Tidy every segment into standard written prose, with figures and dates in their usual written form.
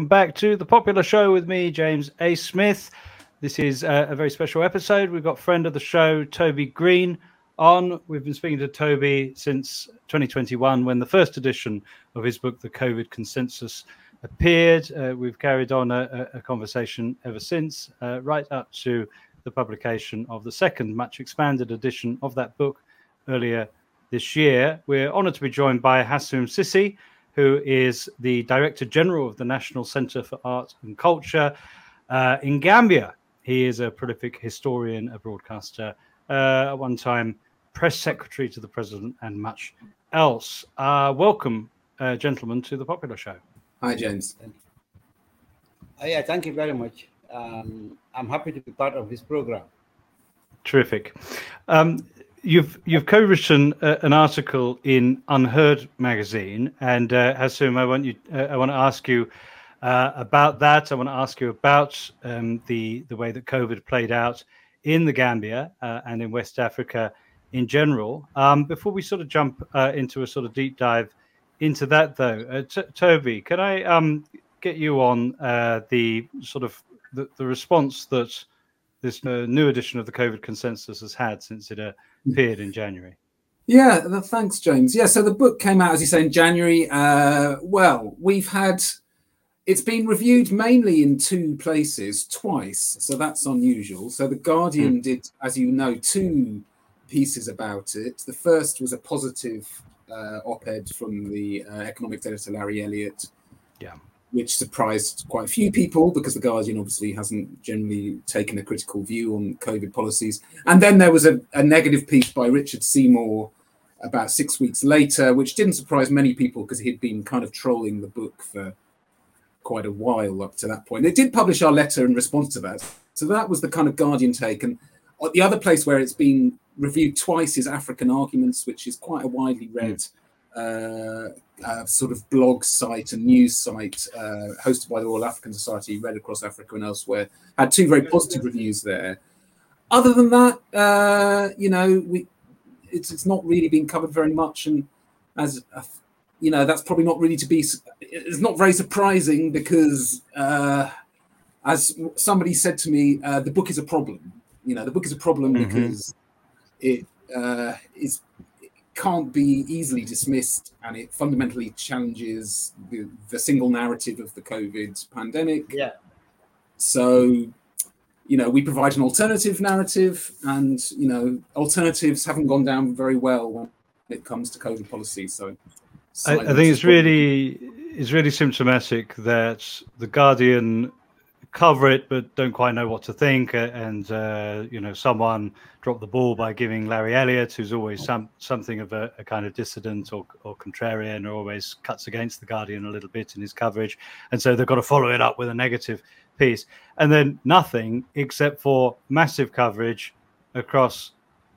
welcome back to The Popular Show with me, James A. Smith. This is a very special episode. We've got friend of the show, Toby Green, on. We've been speaking to Toby since 2021 when the first edition of his book, The COVID Consensus, appeared. We've carried on a conversation ever since, right up to the publication of the second, much expanded edition of that book earlier this year. We're honoured to be joined by Hassoum Sissi, who is the Director General of the National Centre for Art and Culture in Gambia. He is a prolific historian, a broadcaster, at one time press secretary to the president, and much else. Welcome, gentlemen, to The Popular Show. Hi, James. Yeah, thank you very much. I'm happy to be part of this program. Terrific. You've co-written an article in Unheard magazine, and Hassoum, I want to ask you about that. I want to ask you about the way that COVID played out in the Gambia and in West Africa in general. Before we sort of jump into a sort of deep dive into that, though, Toby, can I get you on the sort of the response that this new edition of the COVID Consensus has had since it appeared in January? Yeah, thanks, James. Yeah, so the book came out, as you say, in January. Well, it's been reviewed mainly in two places twice, so that's unusual. So The Guardian did, as you know, two pieces about it. The first was a positive op-ed from the economics editor, Larry Elliott, which surprised quite a few people because The Guardian obviously hasn't generally taken a critical view on COVID policies. And then there was a negative piece by Richard Seymour about 6 weeks later, which didn't surprise many people because he'd been kind of trolling the book for quite a while up to that point. It did publish our letter in response to that. So that was the kind of Guardian take. And the other place where it's been reviewed twice is African Arguments, which is quite a widely read sort of blog site and news site hosted by the Royal African Society, read across Africa and elsewhere. Had two very positive reviews there. Other than that, it's not really been covered very much, and as that's probably not really it's not very surprising because as somebody said to me, the book is a problem. The book is a problem because it can't be easily dismissed, and it fundamentally challenges the single narrative of the COVID pandemic. Yeah. So, we provide an alternative narrative, and alternatives haven't gone down very well when it comes to COVID policy. So, I think it's really symptomatic that the Guardian cover it but don't quite know what to think, and someone dropped the ball by giving Larry Elliott, who's always something of a kind of dissident or contrarian, or always cuts against the Guardian a little bit in his coverage, and so they've got to follow it up with a negative piece, and then nothing except for massive coverage across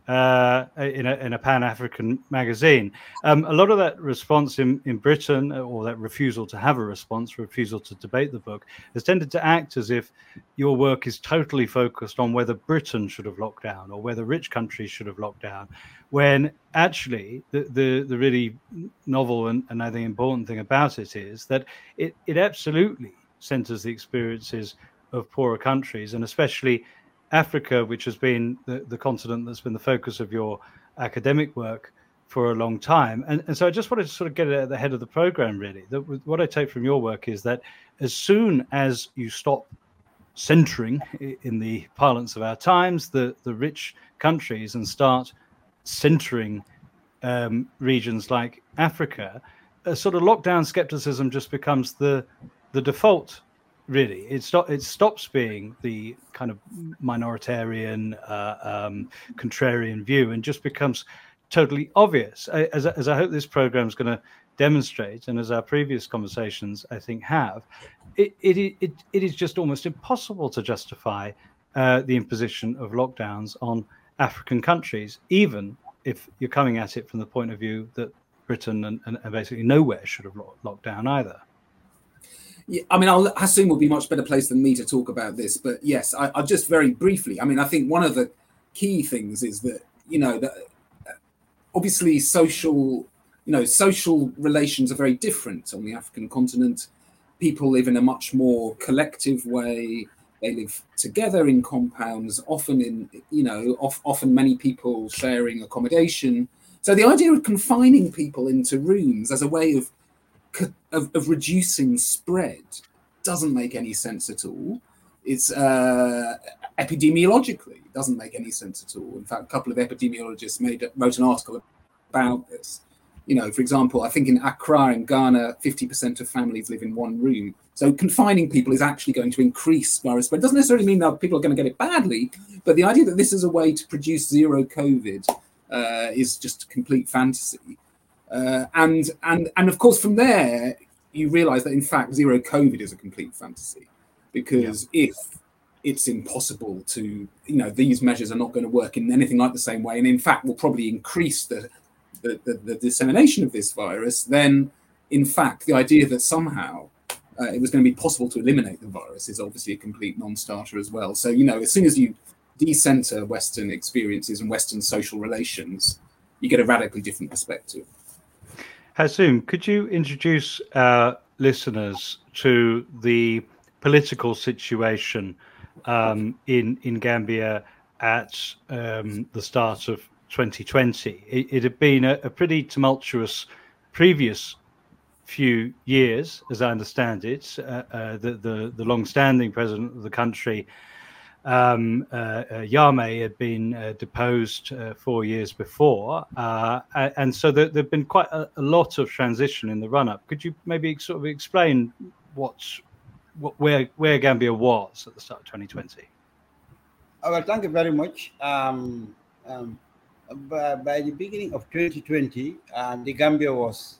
in a Pan-African magazine. A lot of that response in Britain, or that refusal to have a response, refusal to debate the book, has tended to act as if your work is totally focused on whether Britain should have locked down or whether rich countries should have locked down, when actually the really novel and I think important thing about it is that it absolutely centers the experiences of poorer countries, and especially Africa, which has been the continent that's been the focus of your academic work for a long time. And so I just wanted to sort of get it at the head of the program, really. What I take from your work is that as soon as you stop centering, in the parlance of our times, the rich countries and start centering regions like Africa, a sort of lockdown skepticism just becomes the default. Really, it stops being the kind of minoritarian, contrarian view, and just becomes totally obvious. As I hope this program is going to demonstrate, and as our previous conversations I think have, it is just almost impossible to justify the imposition of lockdowns on African countries, even if you're coming at it from the point of view that Britain and basically nowhere should have locked down either. Yeah, I mean, Hassoum will be much better placed than me to talk about this, but yes, I'll just very briefly. I mean, I think one of the key things is that that obviously social relations are very different on the African continent, people live in a much more collective way. They live together in compounds, often often many people sharing accommodation. So the idea of confining people into rooms as a way of reducing spread doesn't make any sense at all. It's epidemiologically doesn't make any sense at all. In fact, a couple of epidemiologists wrote an article about this. For example, I think in Accra in Ghana, 50% of families live in one room. So confining people is actually going to increase virus spread. It doesn't necessarily mean that people are going to get it badly, but the idea that this is a way to produce zero COVID is just a complete fantasy. And of course, from there, you realize that in fact, zero COVID is a complete fantasy, because if it's impossible to, these measures are not going to work in anything like the same way, and in fact will probably increase the dissemination of this virus, then in fact the idea that somehow it was going to be possible to eliminate the virus is obviously a complete non-starter as well. So as soon as you decenter Western experiences and Western social relations, you get a radically different perspective. Hasoom, could you introduce our listeners to the political situation in Gambia at the start of 2020? It had been a pretty tumultuous previous few years, as I understand it. The long-standing president of the country, Yame, had been deposed 4 years before, and so there've been quite a lot of transition in the run-up. Could you maybe sort of explain where Gambia was at the start of 2020? Well, thank you very much. By the beginning of 2020, the Gambia was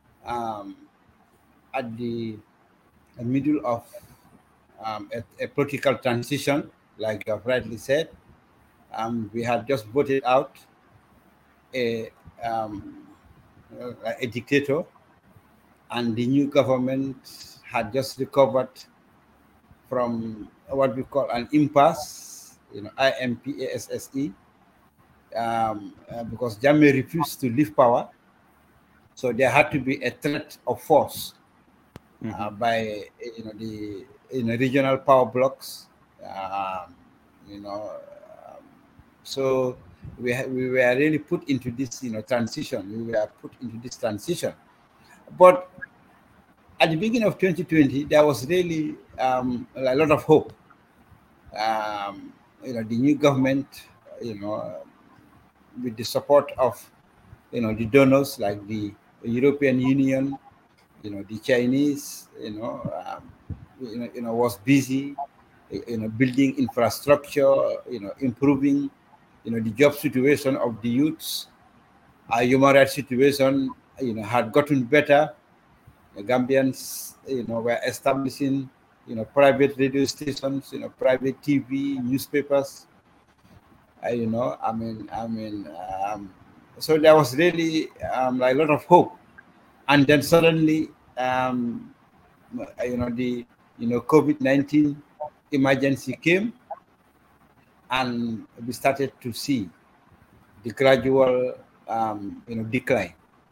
at the middle of a political transition, like you have rightly said. We had just voted out a dictator, and the new government had just recovered from what we call an impasse, IMPASSE, because Jammeh refused to leave power. So there had to be a threat of force by the regional power blocks. So we were really put into this transition. We were put into this transition, but at the beginning of 2020, there was really a lot of hope. The new government, with the support of the donors like the European Union, the Chinese, was busy, building infrastructure, improving, the job situation of the youths. Our human rights situation, had gotten better. The Gambians, were establishing, private radio stations, private TV, newspapers. So there was really a lot of hope, and then suddenly, the COVID-19 emergency came, and we started to see the gradual, decline,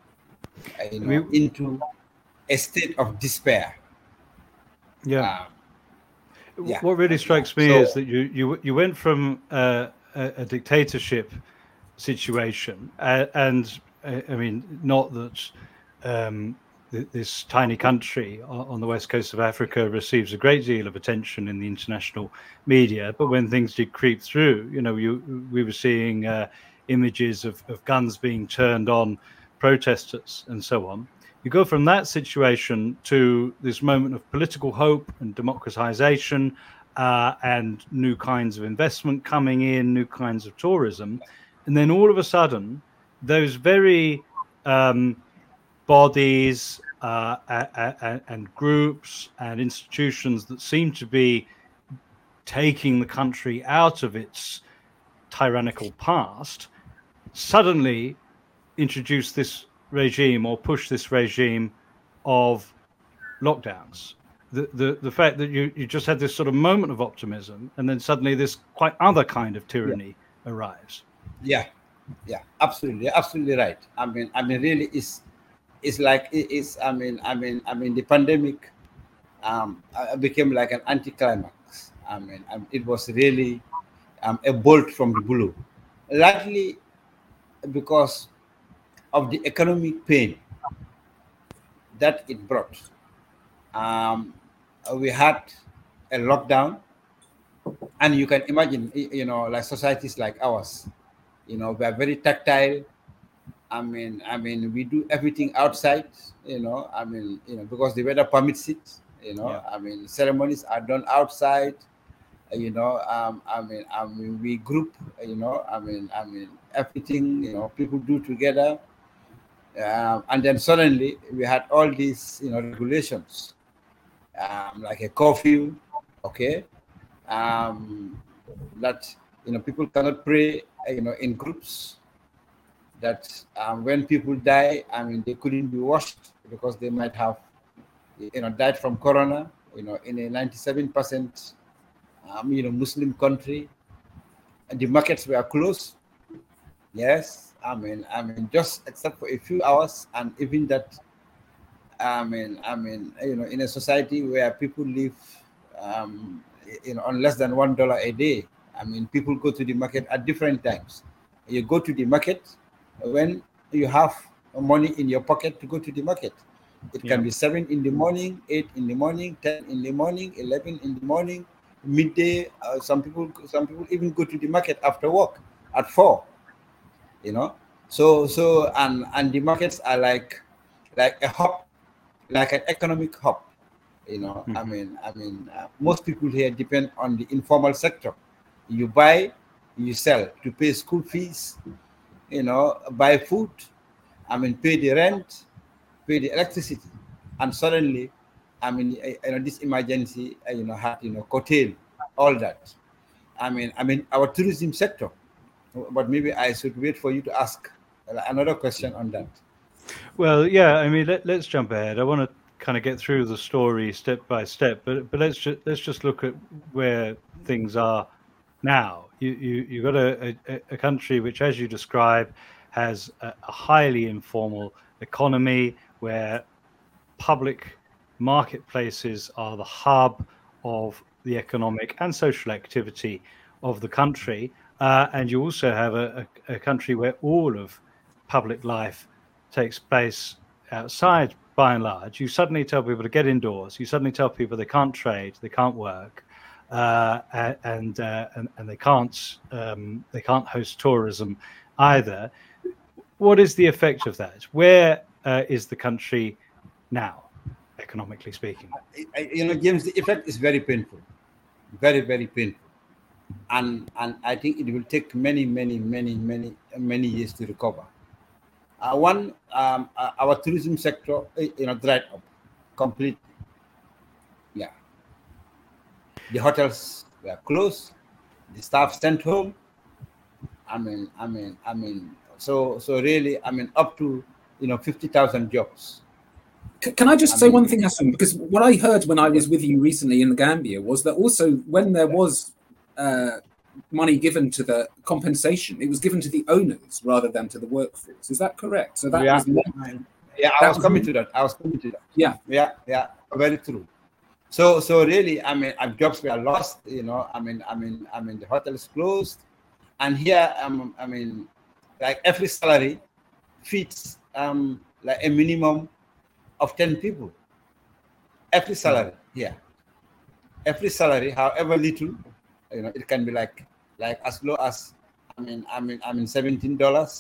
into a state of despair. What really strikes me is that you went from a dictatorship situation, and I mean, not that this tiny country on the west coast of Africa receives a great deal of attention in the international media, but when things did creep through, we were seeing images of guns being turned on protesters and so on. You go from that situation to this moment of political hope and democratization, and new kinds of investment coming in, new kinds of tourism. And then all of a sudden, those very bodies and groups and institutions that seem to be taking the country out of its tyrannical past suddenly introduce this regime or push this regime of lockdowns. The fact that you just had this sort of moment of optimism, and then suddenly this quite other kind of tyranny arrives. Yeah, absolutely right. I mean, really, it's like the pandemic became like an anticlimax. I mean, it was really a bolt from the blue, largely because of the economic pain that it brought. We had a lockdown, and you can imagine, like societies like ours, we are very tactile. I mean, we do everything outside, because the weather permits it. Yeah. I mean, ceremonies are done outside. We group. Everything. People do together. And then suddenly we had all these, regulations, like a curfew, okay, that people cannot pray, in groups. That when people die, I mean, they couldn't be washed because they might have, died from corona. In a 97%, Muslim country, and the markets were closed. Yes, I mean, just except for a few hours, and even that, in a society where people live, on less than $1 a day. I mean, people go to the market at different times. You go to the market when you have money in your pocket to go to the market. It can be 7 in the morning, 8 in the morning, 10 in the morning, 11 in the morning, midday. Some people even go to the market after work at 4. So and the markets are like a hub, like an economic hub. I mean, most people here depend on the informal sector. You buy, you sell to pay school fees, buy food, pay the rent, pay the electricity, and suddenly, this emergency, had, curtailed all that. I mean, our tourism sector. But maybe I should wait for you to ask another question on that. Well, yeah, I mean, let's jump ahead. I want to kind of get through the story step by step, but let's just look at where things are now. You got a country which, as you describe, has a highly informal economy where public marketplaces are the hub of the economic and social activity of the country, and you also have a country where all of public life takes place outside. By and large, you suddenly tell people to get indoors. You suddenly tell people they can't trade, they can't work, and they can't host tourism either. What is the effect of that? Where is the country now, economically speaking? James, the effect is very painful, very, very painful, and I think it will take many years to recover. Our tourism sector, dried up completely. Yeah, the hotels were closed, the staff sent home. So really, up to 50,000 jobs. Can I just say one thing, Hassan? Because what I heard when I was with you recently in the Gambia was that also when there was money given to the compensation, it was given to the owners rather than to the workforce. Is that correct? So that was I was coming to that. Yeah, very true. So really, jobs were lost. The hotels closed, and here, like every salary feeds like a minimum of 10 people. Every salary, every salary, however little, it can be like as low as $17,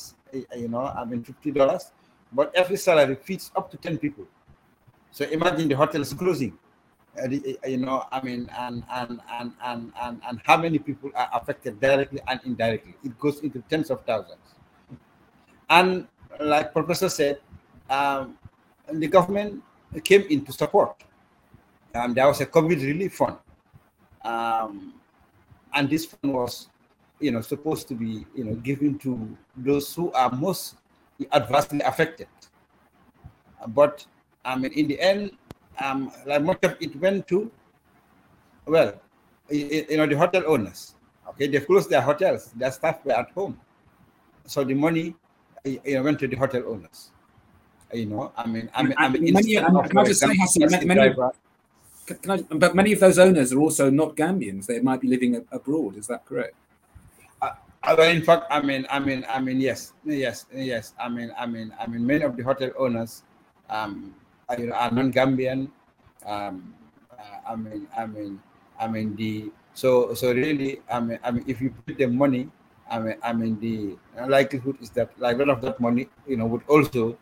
$50, but every salary feeds up to 10 people. So imagine the hotels closing, and how many people are affected directly and indirectly. It goes into tens of thousands. And like Professor said, the government came in to support. There was a COVID relief fund. And this fund was, supposed to be, given to those who are most adversely affected. But in the end, like much of it went to, the hotel owners. Okay, they closed their hotels. Their staff were at home, so the money, went to the hotel owners. But many of those owners are also not Gambians. They might be living abroad. Is that correct? Well, in fact, yes. Many of the hotel owners, are non-Gambian. So really, if you put the money, the likelihood is that like a lot of that money, would also,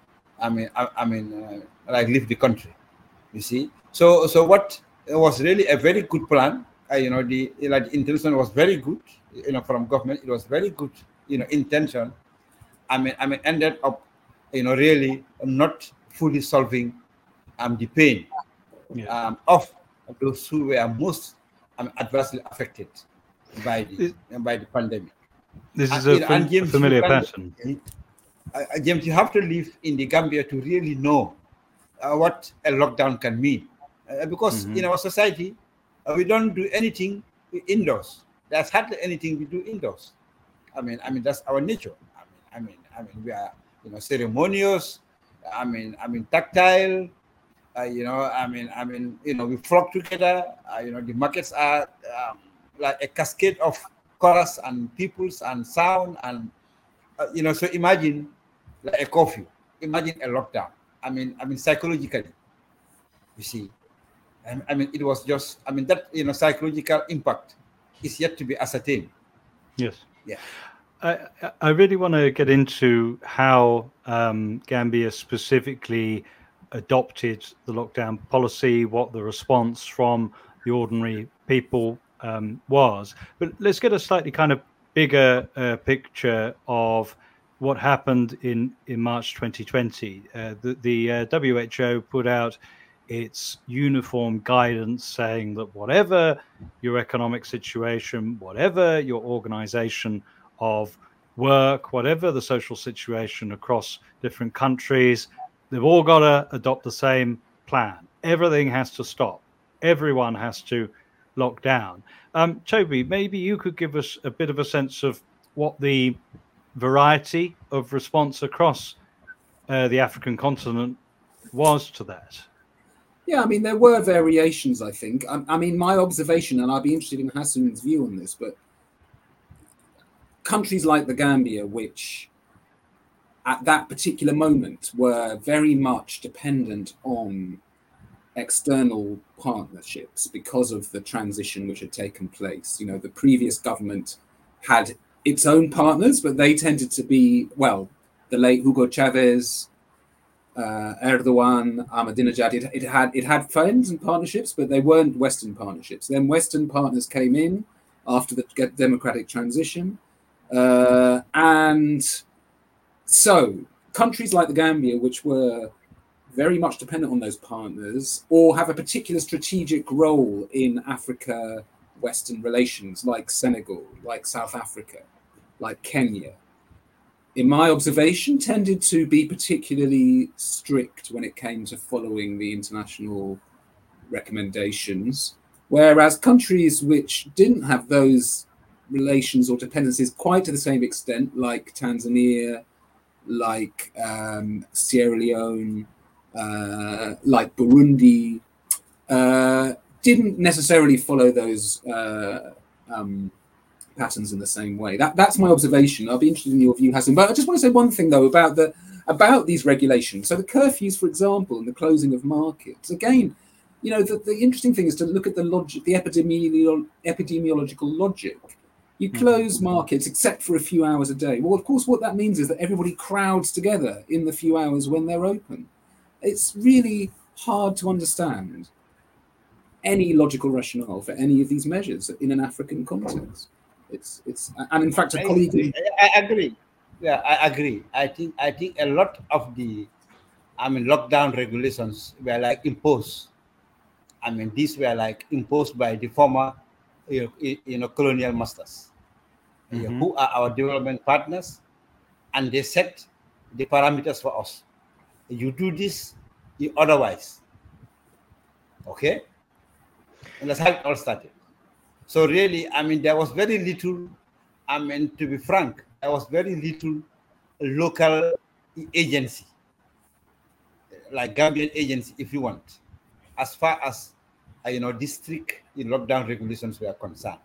like leave the country. You see, so what was really a very good plan. The intention was very good. From government, it was very good. Intention. Ended up, really not fully solving the pain of those who were most adversely affected by the pandemic. This is a James, familiar pattern. James, you have to live in the Gambia to really know what a lockdown can mean, because in our society, we don't do anything indoors. There's hardly anything we do indoors. That's our nature. We are, ceremonious. Tactile. We flock together. The markets are like a cascade of colors and peoples and sound and So imagine like a curfew. Imagine a lockdown. Psychologically, you see. It was just. That psychological impact is yet to be ascertained. Yes. Yeah. I really want to get into how Gambia specifically adopted the lockdown policy, what the response from the ordinary people was. But let's get a slightly kind of bigger picture of what happened in March 2020. The WHO put out its uniform guidance saying that whatever your economic situation, whatever your organization of work, whatever the social situation across different countries, they've all got to adopt the same plan. Everything has to stop. Everyone has to lock down. Toby, maybe you could give us a bit of a sense of what the variety of response across the African continent was to that. Yeah, there were variations, I think. My observation, and I'd be interested in Hassan's view on this, but countries like the Gambia, which at that particular moment were very much dependent on external partnerships because of the transition which had taken place. The previous government had its own partners, but they tended to be, the late Hugo Chavez, Erdogan, Ahmadinejad. It had friends and partnerships, but they weren't Western partnerships. Then Western partners came in after the democratic transition. And so countries like the Gambia, which were very much dependent on those partners or have a particular strategic role in Africa-Western relations, like Senegal, like South Africa, like Kenya, in my observation, tended to be particularly strict when it came to following the international recommendations, whereas countries which didn't have those relations or dependencies quite to the same extent, like Tanzania, like Sierra Leone, like Burundi, didn't necessarily follow those patterns in the same way. That's my observation. I'll be interested in your view, Hassan. But I just want to say one thing though about these regulations. So the curfews, for example, and the closing of markets. Again, the interesting thing is to look at the logic, the epidemiological logic. You close markets except for a few hours a day. Well, of course, what that means is that everybody crowds together in the few hours when they're open. It's really hard to understand any logical rationale for any of these measures in an African context. And in fact, a colleague. I agree. Yeah, I agree. I think a lot of the, lockdown regulations were like imposed. These were like imposed by the former, colonial masters, who are our development partners, and they set the parameters for us. You do this, otherwise. Okay, and that's how it all started. So really, there was very little. To be frank, there was very little local agency, like Gambian agency, if you want, as far as district lockdown regulations were concerned.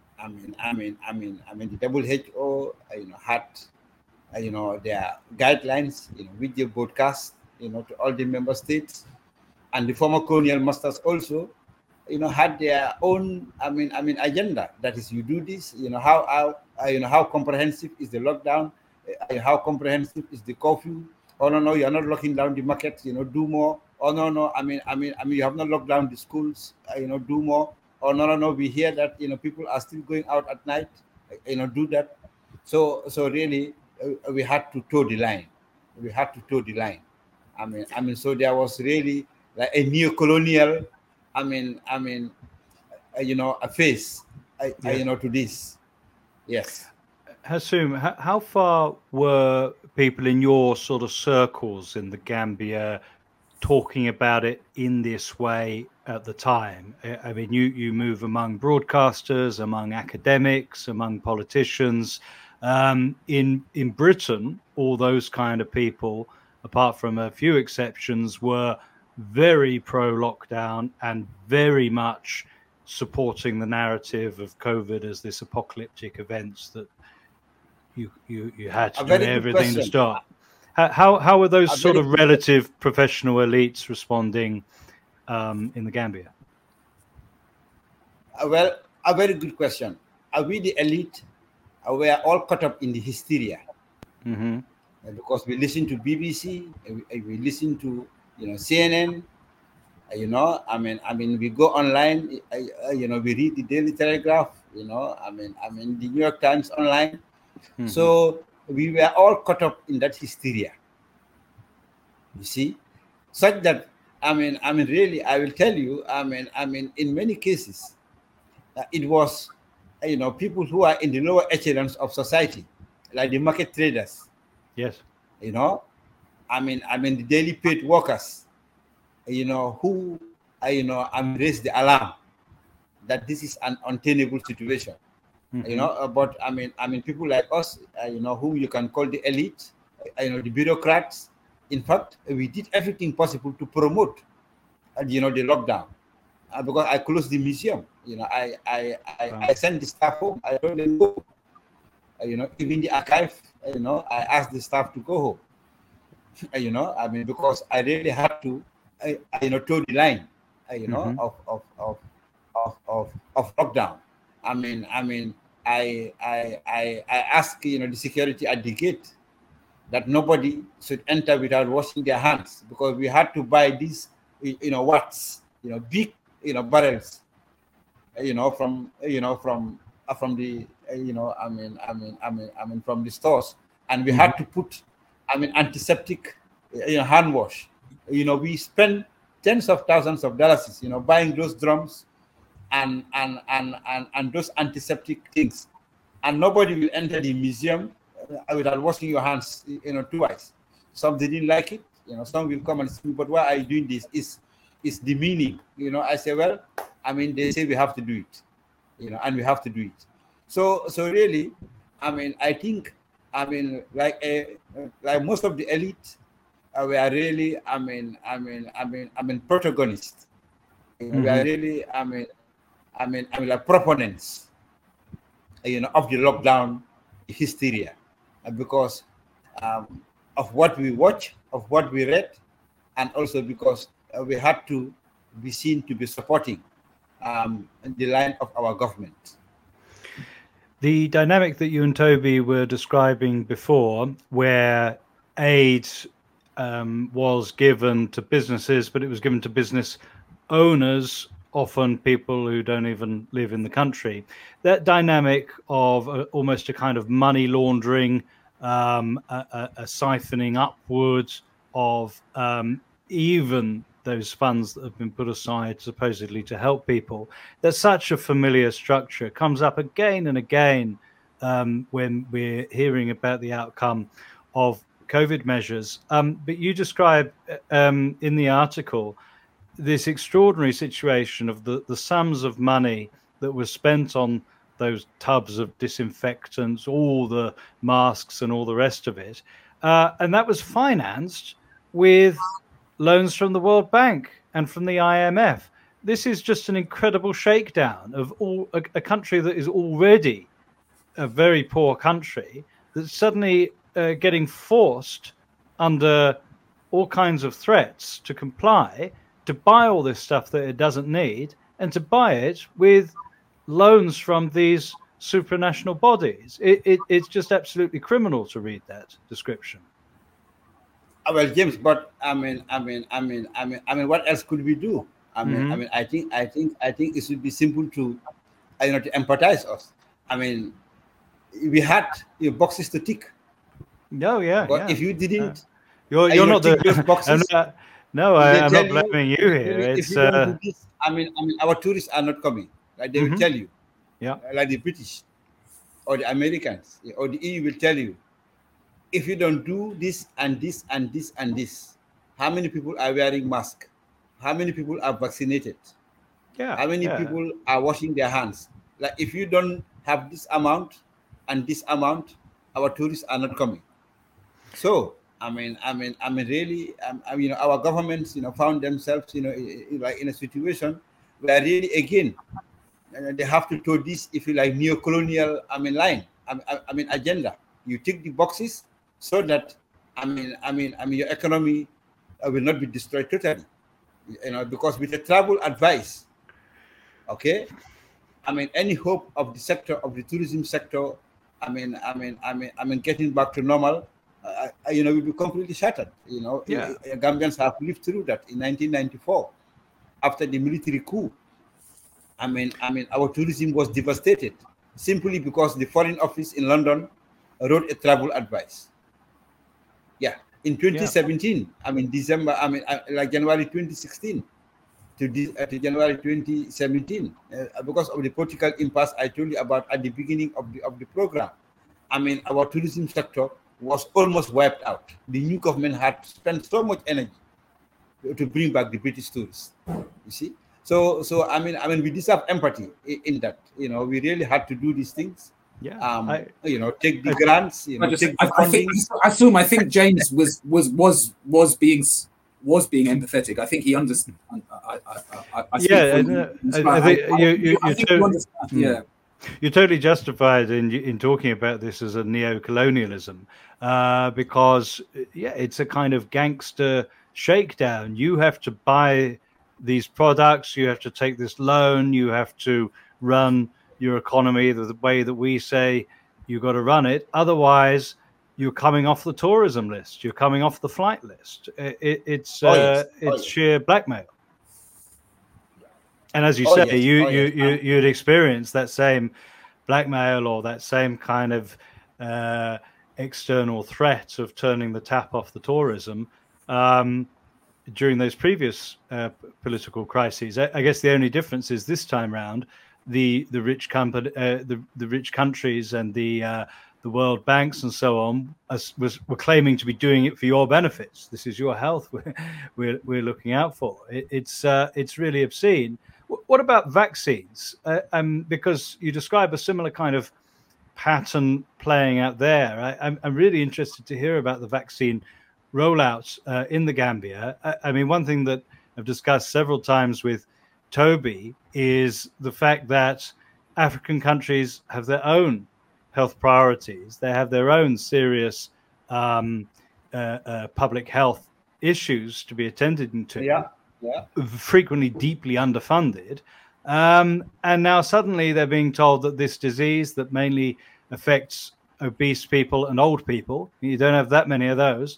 The WHO, had, their guidelines, which they broadcast, to all the member states, and the former colonial masters also, had their own, agenda. That is, you do this, how comprehensive is the lockdown, how comprehensive is the curfew. Oh no, you're not locking down the markets, do more. Oh no, you have not locked down the schools, do more. Oh no, we hear that people are still going out at night, do that. So really, we had to toe the line. So there was really like a neo-colonial, a face, to this. Yes. Hassoum, how far were people in your sort of circles in the Gambia talking about it in this way at the time? I mean, you move among broadcasters, among academics, among politicians. In Britain, all those kind of people, apart from a few exceptions, were very pro-lockdown and very much supporting the narrative of COVID as this apocalyptic event that you had to do everything to stop. How were those sort of relative professional elites responding in the Gambia? Well, a very good question. We, the elite, we are all caught up in the hysteria. Mm-hmm. Because we listen to BBC, we listen to CNN. We go online. We read the Daily Telegraph. The New York Times online. Mm-hmm. So we were all caught up in that hysteria. You see, such that really, I will tell you. In many cases, it was people who are in the lower echelons of society, like the market traders. Yes. The daily paid workers, who raised the alarm that this is an untenable situation. Mm-hmm. But people like us, whom you can call the elite, the bureaucrats. In fact, we did everything possible to promote, the lockdown. Because I closed the museum, I sent the staff home. I told them go. Even the archive, I asked the staff to go home. Because I really had to, toe the line, mm-hmm. of lockdown. I asked, the security at the gate that nobody should enter without washing their hands, because we had to buy these, watts, big, barrels, from the, from the stores, and we mm-hmm. had to put, antiseptic, hand wash. We spent tens of thousands of dollars, buying those drums and those antiseptic things, and nobody will enter the museum without washing your hands, twice. Some didn't like it, some will come and say, but why are you doing this? It's demeaning, I say, well, they say we have to do it, and we have to do it. So really, I think, like most of the elite, we are really, protagonists. Mm-hmm. We are really, like proponents, of the lockdown hysteria, because of what we watch, of what we read, and also because we had to be seen to be supporting the line of our government. The dynamic that you and Toby were describing before, where aid was given to businesses, but it was given to business owners, often people who don't even live in the country. That dynamic of almost a kind of money laundering, a siphoning upwards of even those funds that have been put aside supposedly to help people. That's such a familiar structure. It comes up again and again when we're hearing about the outcome of COVID measures. But you describe in the article this extraordinary situation of the sums of money that was spent on those tubs of disinfectants, all the masks and all the rest of it. And that was financed with loans from the World Bank and from the IMF. this is just an incredible shakedown of a country that is already a very poor country that's suddenly getting forced under all kinds of threats to comply, to buy all this stuff that it doesn't need, and to buy it with loans from these supranational bodies. It's just absolutely criminal to read that description. Well, James, but I mean, what else could we do? I mean, I think it should be simple to, to empathize us. I mean, we had boxes to tick. No, yeah. But if you didn't, you're not the boxes. I'm not blaming you here. If you don't do this, I mean, our tourists are not coming. Like they will tell you, like the British or the Americans or the EU will tell you, if you don't do this and this and this and this, how many people are wearing masks? How many people are vaccinated? Yeah. How many people are washing their hands? Like if you don't have this amount and this amount, our tourists are not coming. So I mean, really, our governments, found themselves, like in a situation where really, again, they have to do this, if you like, neo-colonial, line, agenda. You tick the boxes so that, your economy will not be destroyed totally, because with the travel advice, okay, any hope of the sector, of the tourism sector, getting back to normal, will be completely shattered. Gambians have lived through that in 1994 after the military coup. Our tourism was devastated simply because the Foreign Office in London wrote a travel advice. Yeah, in 2017, December, like January 2016 to January 2017, because of the political impasse I told you about at the beginning of the program. Our tourism sector was almost wiped out. The new government had spent so much energy to bring back the British tourists. You see, so we deserve empathy in that. We really had to do these things. Yeah. Take the grants. Take the funding. I think James was being empathetic. I think he understood. I think you understand. Yeah. You're totally justified in talking about this as a neo-colonialism, because it's a kind of gangster shakedown. You have to buy these products, you have to take this loan, you have to run your economy the way that we say you got to run it. Otherwise, you're coming off the tourism list, you're coming off the flight list. It's sheer blackmail. And as you say, you'd experienced that same blackmail or that same kind of external threat of turning the tap off the tourism during those previous political crises. I guess the only difference is this time round, the rich countries and the World Banks and so on were claiming to be doing it for your benefits. This is your health we're looking out for. It's really obscene. What about vaccines? Because you describe a similar kind of pattern playing out there. I'm really interested to hear about the vaccine rollout in the Gambia. One thing that I've discussed several times with Toby is the fact that African countries have their own health priorities. They have their own serious public health issues to be attended to. Yeah. Frequently deeply underfunded, and now suddenly they're being told that this disease that mainly affects obese people and old people, you don't have that many of those,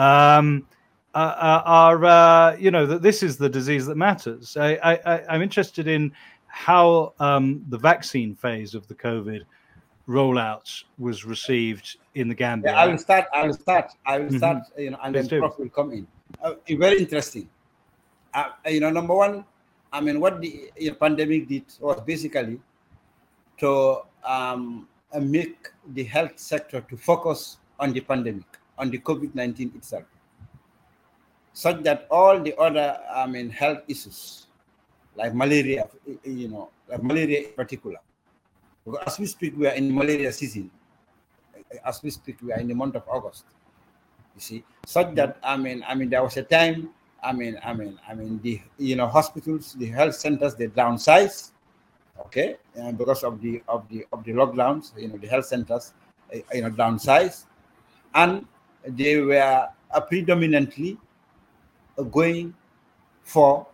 that this is the disease that matters. I'm interested in how the vaccine phase of the COVID rollout was received in the Gambia. Yeah, I will start. And then Prof will come in. Very interesting. Number one, what the pandemic did was basically to make the health sector to focus on the pandemic, on the COVID-19 itself, such that all the other health issues, like malaria, like malaria in particular, because as we speak, we are in malaria season. As we speak, we are in the month of August. You see, such that there was a time the hospitals, the health centers, they downsize, okay, because of the lockdowns. The health centers, downsize, and they were predominantly going for,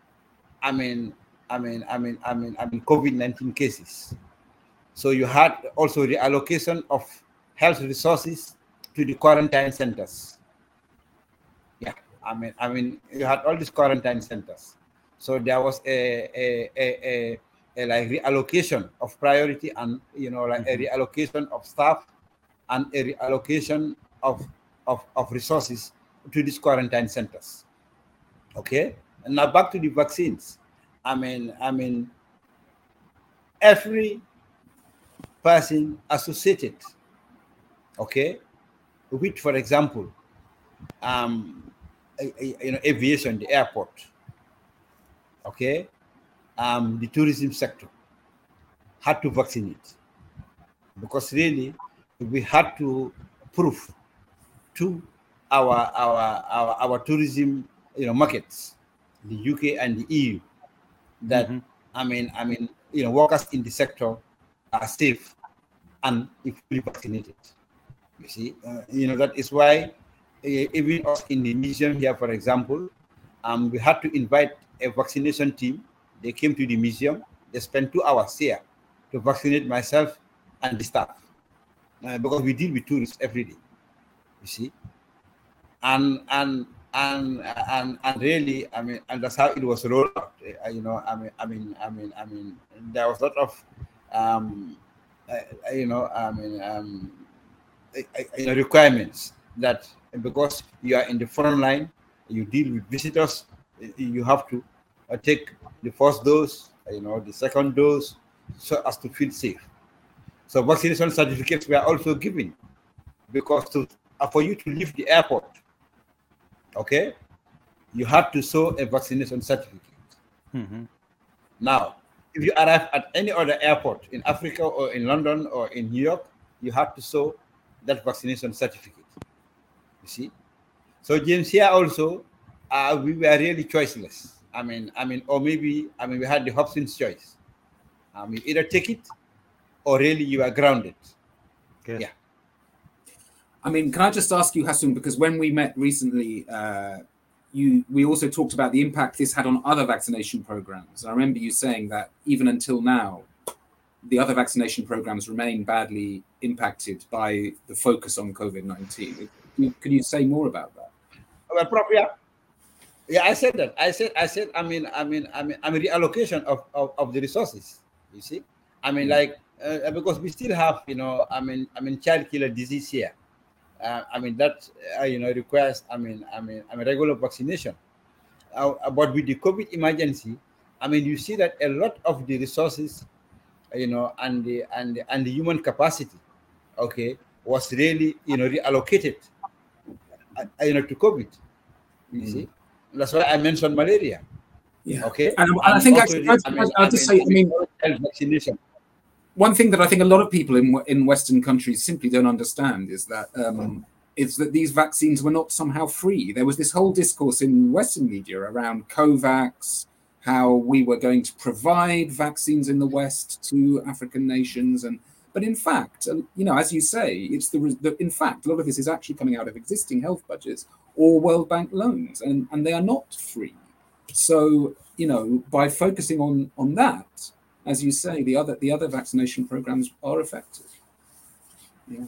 COVID-19 cases. So you had also reallocation of health resources to the quarantine centers. Yeah, you had all these quarantine centers. So there was a like reallocation of priority, and like a reallocation of staff and a reallocation of resources to these quarantine centers. Okay, and now back to the vaccines. Every person associated, okay, with, for example, aviation, the airport, okay, the tourism sector had to vaccinate, because really we had to prove to our tourism markets, the UK and the EU, that workers in the sector are safe and fully vaccinated. You see, that is why even us in the museum here, for example, we had to invite a vaccination team. They came to the museum. They spent 2 hours here to vaccinate myself and the staff, because we deal with tourists every day. You see, and really, and that's how it was rolled out. There was a lot of requirements, that because you are in the front line, you deal with visitors, you have to take the first dose, the second dose, so as to feel safe. So vaccination certificates were also given, because for you to leave the airport, okay, you had to show a vaccination certificate. Now, if you arrive at any other airport in Africa or in London or in New York, you have to show that vaccination certificate. You see? So James, here also, we were really choiceless. Or maybe we had the Hobson's choice. Either take it, or really you are grounded. Yes. Yeah. Can I just ask you, Hassoun, because when we met recently, we also talked about the impact this had on other vaccination programs. I remember you saying that even until now, the other vaccination programs remain badly impacted by the focus on COVID-19. Can you say more about that? Well, probably, yeah. I said that. I said. Reallocation of the resources. You see, because we still have, child killer disease here. That requires regular vaccination. But with the COVID emergency, you see that a lot of the resources, and the human capacity, okay, was really reallocated, to COVID. You see, that's why I mentioned malaria. Yeah. Okay. And I think actually, I'll just say, vaccination. One thing that I think a lot of people in Western countries simply don't understand is that these vaccines were not somehow free. There was this whole discourse in Western media around COVAX, how we were going to provide vaccines in the West to African nations, but in fact, as you say, it's in fact a lot of this is actually coming out of existing health budgets or World Bank loans, and they are not free. So by focusing on that, as you say, the other vaccination programs are effective. Yeah.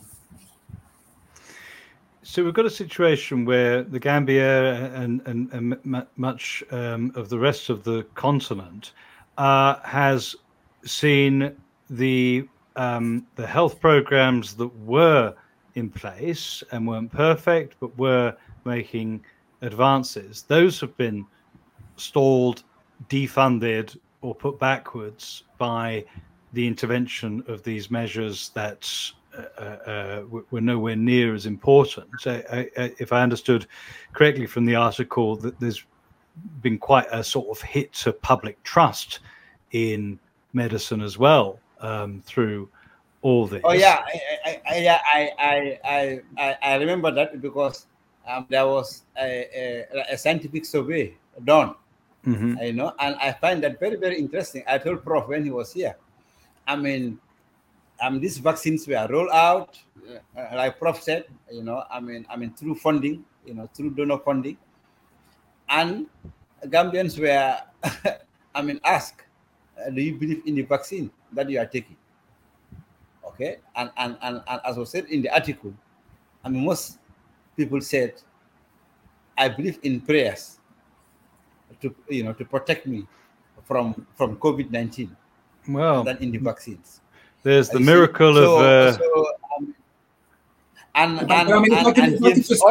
So we've got a situation where the Gambia and much of the rest of the continent has seen the health programs that were in place and weren't perfect, but were making advances. Those have been stalled, defunded, or put backwards by the intervention of these measures that were nowhere near as important. So, if I understood correctly from the article, that there's been quite a sort of hit to public trust in medicine as well through all this. Oh yeah, I remember that, because there was a scientific survey done, Mhm. and I find that very, very interesting. I told Prof when he was here, I mean, these vaccines were rolled out, like Prof said, through funding, through donor funding, and Gambians were, asked, do you believe in the vaccine that you are taking? Okay, and as was said in the article, most people said, I believe in prayers to protect me from COVID-19 Well, than in the vaccines. there's the You see? miracle of. So and But I mean, if I could James, just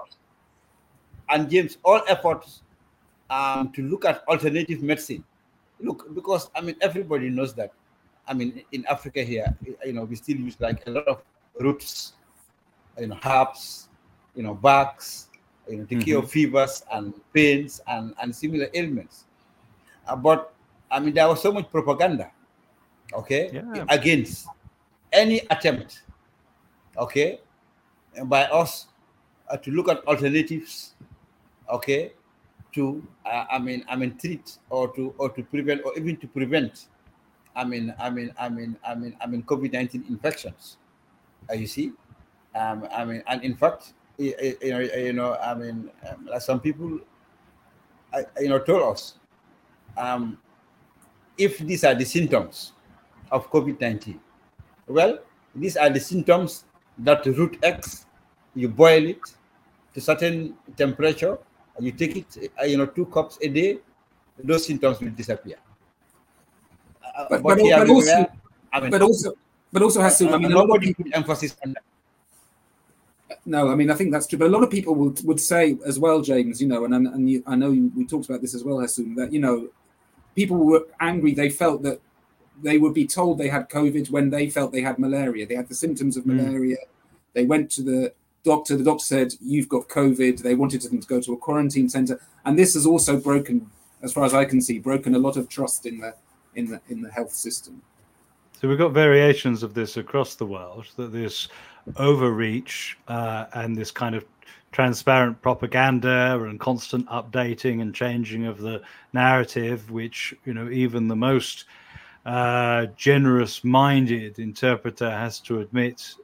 all efforts to look at alternative medicine. Look, because everybody knows that in Africa here, we still use like a lot of roots, herbs, barks, to cure fevers and pains and similar ailments. But there was so much propaganda, okay, Yeah. against any attempt, okay, by us to look at alternatives, okay, to treat or to prevent or even to prevent COVID-19 infections. You see, and in fact, like some people, told us, if these are the symptoms of COVID-19, well, these are the symptoms that root X, you boil it to certain temperature, and you take it, 2 cups a day, those symptoms will disappear. But here we were, but also Hassoun, I mean, a lot of nobody people put emphasis on that. No, I mean, I think that's true. But a lot of people would say as well, James, I know we talked about this as well, Hassoun, that, people were angry. They felt that they would be told they had COVID when they felt they had malaria. They had the symptoms of malaria. They went to the doctor. The doctor said, you've got COVID. They wanted them to go to a quarantine center. And this has also broken, as far as I can see, broken a lot of trust in the health system. So we've got variations of this across the world, that this overreach and this kind of transparent propaganda and constant updating and changing of the narrative, which, even the most generous-minded interpreter has to admit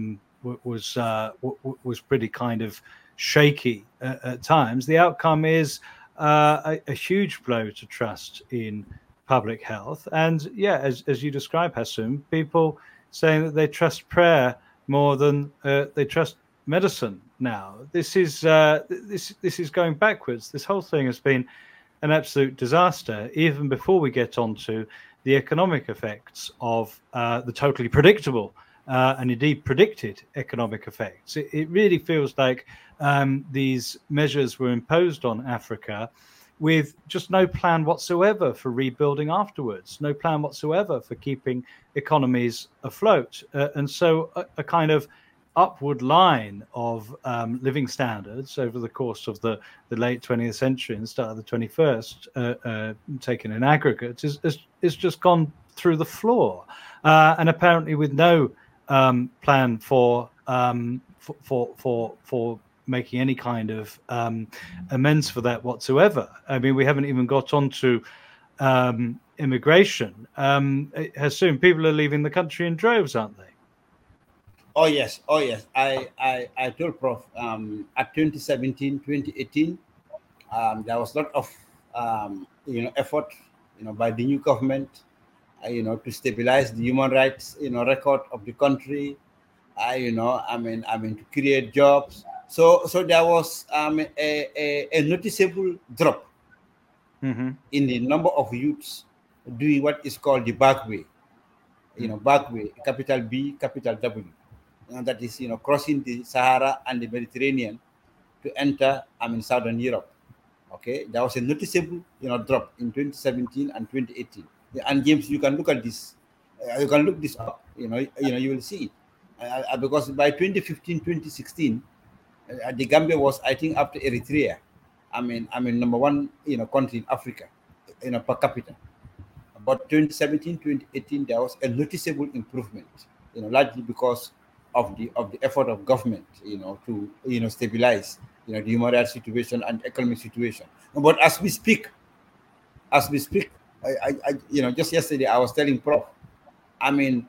was pretty kind of shaky at times. The outcome is a huge blow to trust in public health. And yeah, as you describe, Hassoun, people saying that they trust prayer more than they trust medicine now. This is going backwards. This whole thing has been an absolute disaster, even before we get onto the economic effects of the totally predictable and indeed predicted economic effects. It really feels like these measures were imposed on Africa with just no plan whatsoever for rebuilding afterwards, no plan whatsoever for keeping economies afloat. And so a kind of upward line of living standards over the course of the late 20th century and start of the 21st, taken in aggregate, is just gone through the floor. And apparently with no plan for making any kind of amends for that whatsoever. I mean, we haven't even got onto immigration. Hassoun, people are leaving the country in droves, aren't they? Oh yes. I told Prof. At 2017, 2018, there was a lot of effort, by the new government, to stabilize the human rights, record of the country, to create jobs. So there was a noticeable drop in the number of youths doing what is called the back way, back way, capital B, capital W. That is, crossing the Sahara and the Mediterranean to enter, Southern Europe. Okay, there was a noticeable, drop in 2017 and 2018. And James, you can look at this. You can look this up. You will see it. Because by 2015, 2016, the Gambia was, I think, up to Eritrea. Number one, country in Africa, per capita. But 2017, 2018, there was a noticeable improvement. Largely because of the effort of government, to stabilize, the human rights situation and economic situation. But as we speak, just yesterday I was telling Prof. I mean,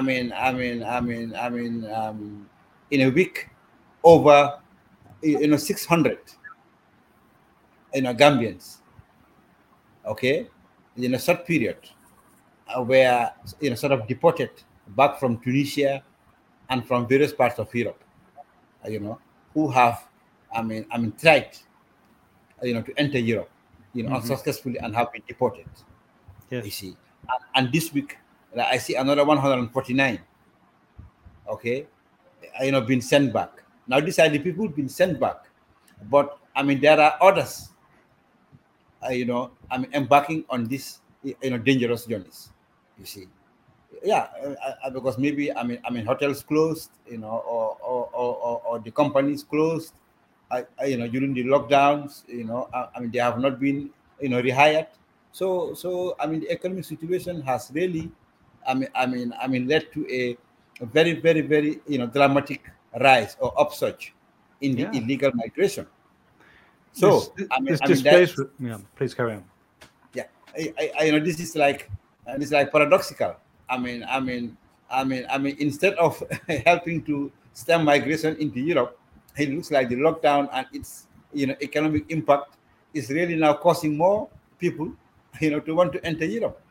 in a week, over 600 Gambians, okay, in a short period, were sort of deported back from Tunisia and from various parts of Europe, who have tried to enter Europe, unsuccessfully, and have been deported. Yes. You see, and this week I see another 149, okay, been sent back. Now these are the people been sent back, but there are others, embarking on this, dangerous journeys. You see, because maybe hotels closed, or the companies closed, during the lockdowns, they have not been rehired. So the economic situation has really led to a very, very, very dramatic rise or upsurge in the illegal migration. So please carry on. Yeah, this is like paradoxical. Instead of helping to stem migration into Europe, it looks like the lockdown and its economic impact is really now causing more people to want to enter Europe.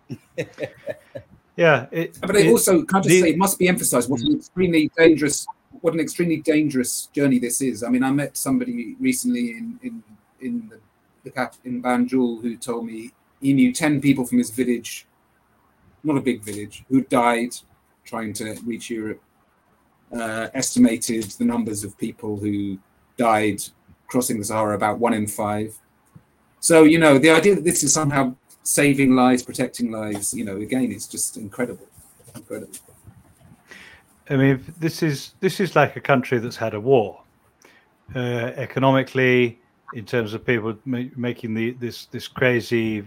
Yeah, but it also, can't just say, it must be emphasized what an extremely dangerous journey this is. I met somebody recently in Banjul who told me he knew 10 people from his village, not a big village, who died trying to reach Europe. Estimated the numbers of people who died crossing the Sahara about 1 in 5. So, the idea that this is somehow saving lives, protecting lives, again, it's just incredible. This is like a country that's had a war, economically, in terms of people making this crazy,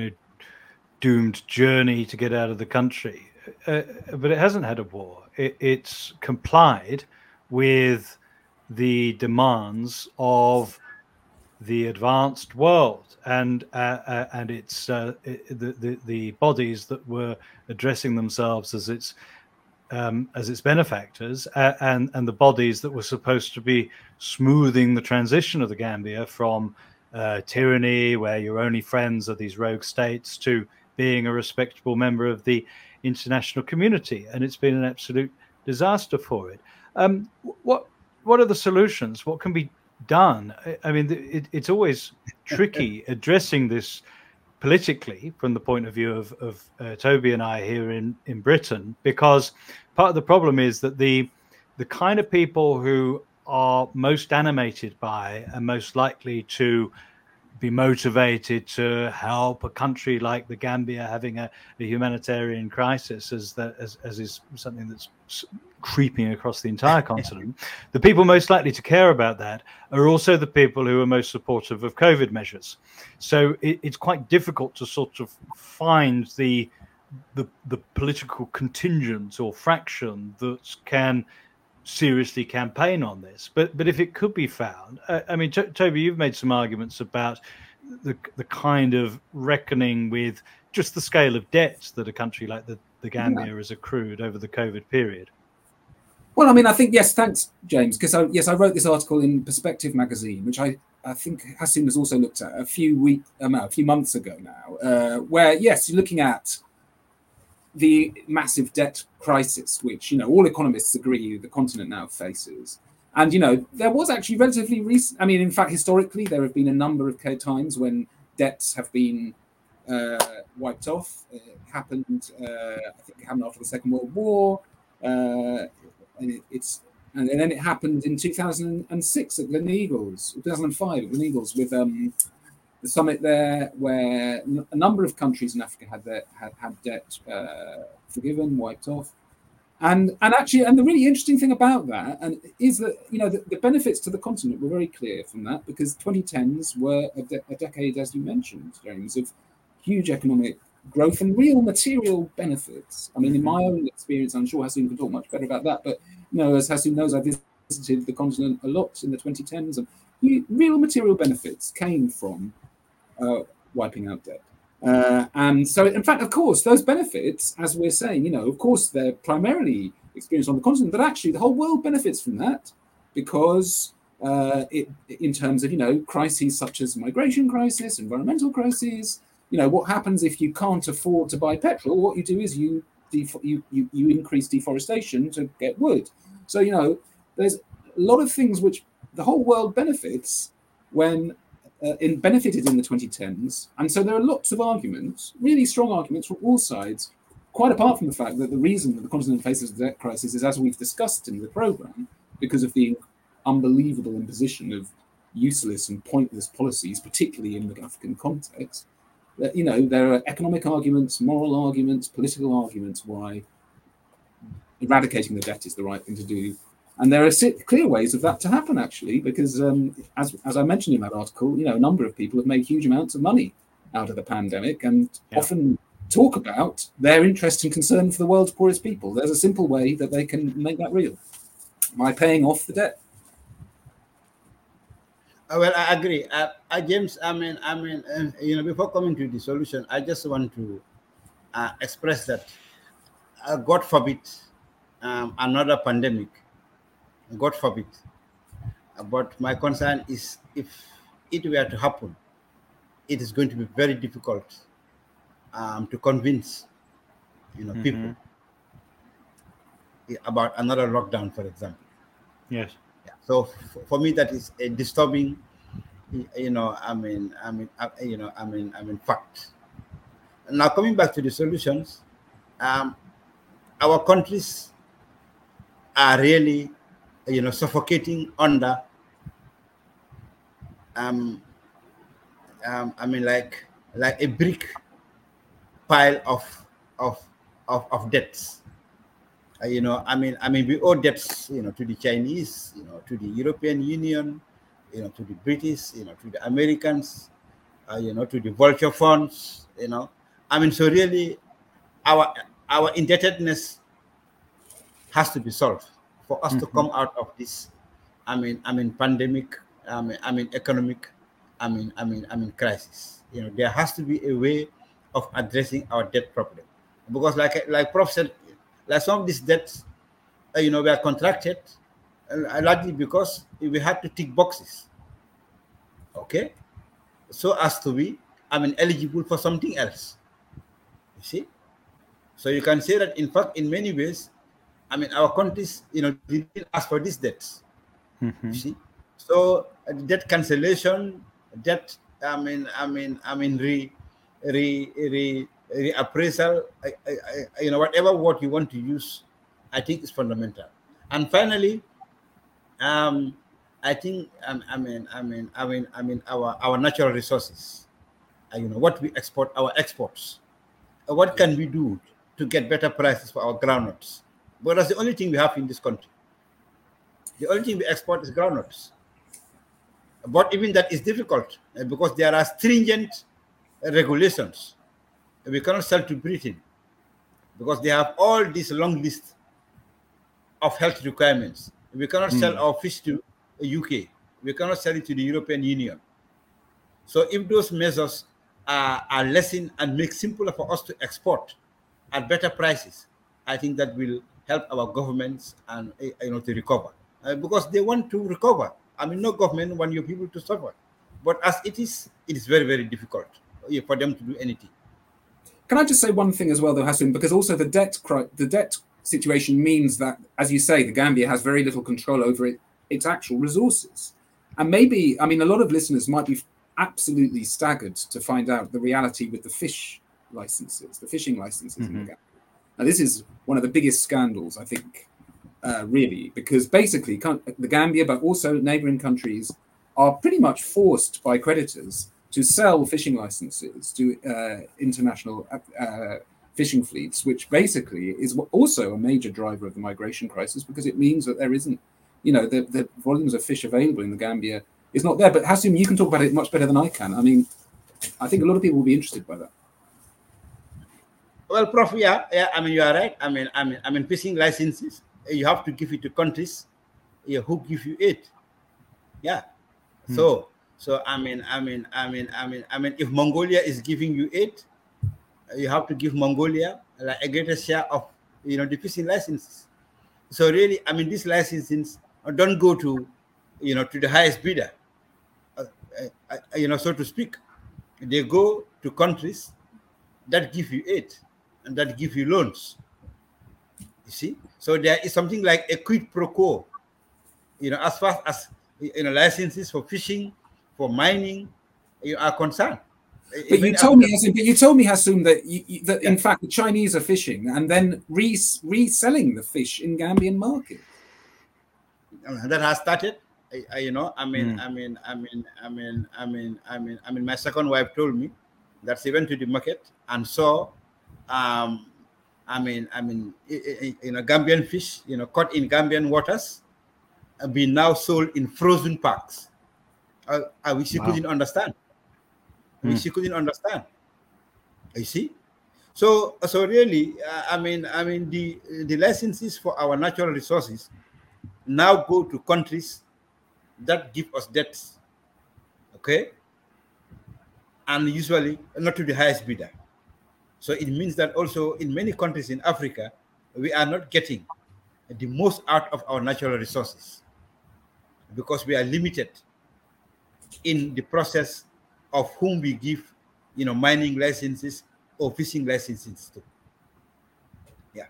doomed journey to get out of the country. But it hasn't had a war. It's complied with the demands of the advanced world and it's the bodies that were addressing themselves as its benefactors, and the bodies that were supposed to be smoothing the transition of the Gambia from tyranny, where your only friends are these rogue states, to being a respectable member of the international community. And it's been an absolute disaster for it. What are the solutions? What can be done? It's always tricky addressing this politically from the point of view of Toby and I here in Britain, because part of the problem is that the kind of people who are most animated by and most likely to be motivated to help a country like the Gambia having a humanitarian crisis, as is something that's creeping across the entire continent, the people most likely to care about that are also the people who are most supportive of COVID measures. So it's quite difficult to sort of find the political contingent or fraction that can seriously campaign on this. But if it could be found, Toby, you've made some arguments about the kind of reckoning with just the scale of debts that a country like the Gambia has accrued over the COVID period. Well, I think, yes, thanks, James, because I wrote this article in Perspective magazine, which I think Hassim has also looked at a few months ago now, where, yes, you're looking at the massive debt crisis, which, all economists agree the continent now faces. And, there was actually relatively recent, in fact, historically, there have been a number of times when debts have been wiped off. It happened, I think it happened after the Second World War. And then it happened in 2006 at Gleneagles, 2005 at Gleneagles, with the summit there, where a number of countries in Africa had debt forgiven, wiped off, and the really interesting thing about that is that the benefits to the continent were very clear from that, because 2010s were a decade, as you mentioned, James, of huge economic growth and real material benefits. I mean, in my own experience, I'm sure Hasoon can talk much better about that, but as Hasoon knows, I visited the continent a lot in the 2010s, and real material benefits came from wiping out debt. And so, in fact, of course, those benefits, as we're saying, of course, they're primarily experienced on the continent, but actually the whole world benefits from that because in terms of, crises such as migration crisis, environmental crises, what happens if you can't afford to buy petrol? What you do is you increase deforestation to get wood. So, there's a lot of things which the whole world benefits when benefited in the 2010s. And so there are lots of arguments, really strong arguments from all sides, quite apart from the fact that the reason that the continent faces the debt crisis is, as we've discussed in the program, because of the unbelievable imposition of useless and pointless policies, particularly in the African context. That, there are economic arguments, moral arguments, political arguments why eradicating the debt is the right thing to do. And there are clear ways of that to happen, actually, because as I mentioned in that article, a number of people have made huge amounts of money out of the pandemic and often talk about their interest and concern for the world's poorest people. There's a simple way that they can make that real by paying off the debt. Well, I agree, James. Before coming to the solution, I just want to express that, God forbid, another pandemic. God forbid. But my concern is, if it were to happen, it is going to be very difficult to convince, people about another lockdown, for example. Yes. Yeah. So for me, that is a disturbing, fact. Now coming back to the solutions, our countries are really, suffocating under, like a brick pile of debts. We owe debts, to the Chinese, to the European Union, to the British, to the Americans, to the vulture funds, So really, our indebtedness has to be solved for us to come out of this, pandemic, economic, crisis. There has to be a way of addressing our debt problem, because like Prof said, like some of these debts, were contracted largely because we had to tick boxes, okay, so as to be, eligible for something else. You see, so you can say that, in fact, in many ways, our countries, didn't ask for these debts. You see, so debt cancellation, debt, reappraisal, whatever word you want to use, I think is fundamental. And finally, I think, our natural resources, what we export, our exports, what can we do to get better prices for our groundnuts? But that's the only thing we have in this country. The only thing we export is groundnuts. But even that is difficult because there are stringent regulations. We cannot sell to Britain because they have all this long list of health requirements. We cannot sell our fish to the UK. We cannot sell it to the European Union. So if those measures are lessened and make simpler for us to export at better prices, I think that will help our governments and to recover, because they want to recover. No government want your people to suffer, but as it is very, very difficult for them to do anything. Can I just say one thing as well, though, Hasoon, because also the debt situation means that, as you say, the Gambia has very little control over its actual resources, and maybe, a lot of listeners might be absolutely staggered to find out the reality with the fishing licenses in the Gambia. Now, this is one of the biggest scandals, I think, really, because basically the Gambia, but also neighboring countries, are pretty much forced by creditors to sell fishing licenses to international fishing fleets, which basically is also a major driver of the migration crisis, because it means that there isn't, the volumes of fish available in the Gambia is not there. But Hasoon, you can talk about it much better than I can. I think a lot of people will be interested by that. Well, Prof, yeah, I mean, you are right. I mean, fishing licenses, you have to give it to countries who give you aid. Yeah. So if Mongolia is giving you aid, you have to give Mongolia like a greater share of the fishing licenses. So really, I mean, these licenses don't go to to the highest bidder, so to speak. They go to countries that give you aid and that give you loans. You see, so there is something like a quid pro quo, as far as licenses for fishing, for mining, are concerned. But you told me, Hassoum, that in fact the Chinese are fishing and then reselling the fish in Gambian market. That has started. My second wife told me that she went to the market and saw, Gambian fish, caught in Gambian waters, being now sold in frozen packs. Which she couldn't understand. She couldn't understand. You see, so really, the licenses for our natural resources now go to countries that give us debts, okay, and usually not to the highest bidder. So it means that also in many countries in Africa, we are not getting the most out of our natural resources because we are limited in the process of whom we give, mining licenses or fishing licenses to. Yeah.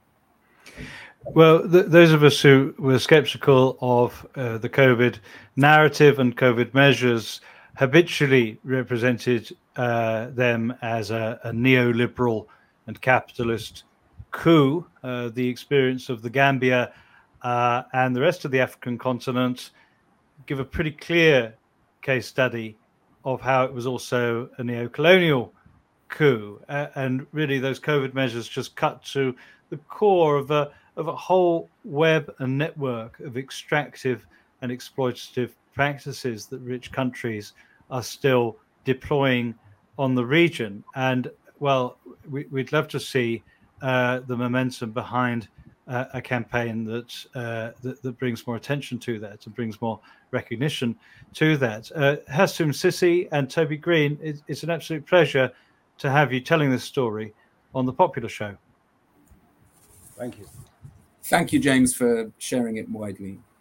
Well, those of us who were skeptical of the COVID narrative and COVID measures habitually represented them as a neoliberal and capitalist coup. The experience of the Gambia and the rest of the African continent give a pretty clear case study of how it was also a neo-colonial coup, and really those COVID measures just cut to the core of a whole web and network of extractive and exploitative practices that rich countries are still deploying on the region. And well, we'd love to see the momentum behind a campaign that brings more attention to that and brings more recognition to that. Hassoum Sissi and Toby Green, it's an absolute pleasure to have you telling this story on The Popular Show. Thank you. Thank you, James, for sharing it widely.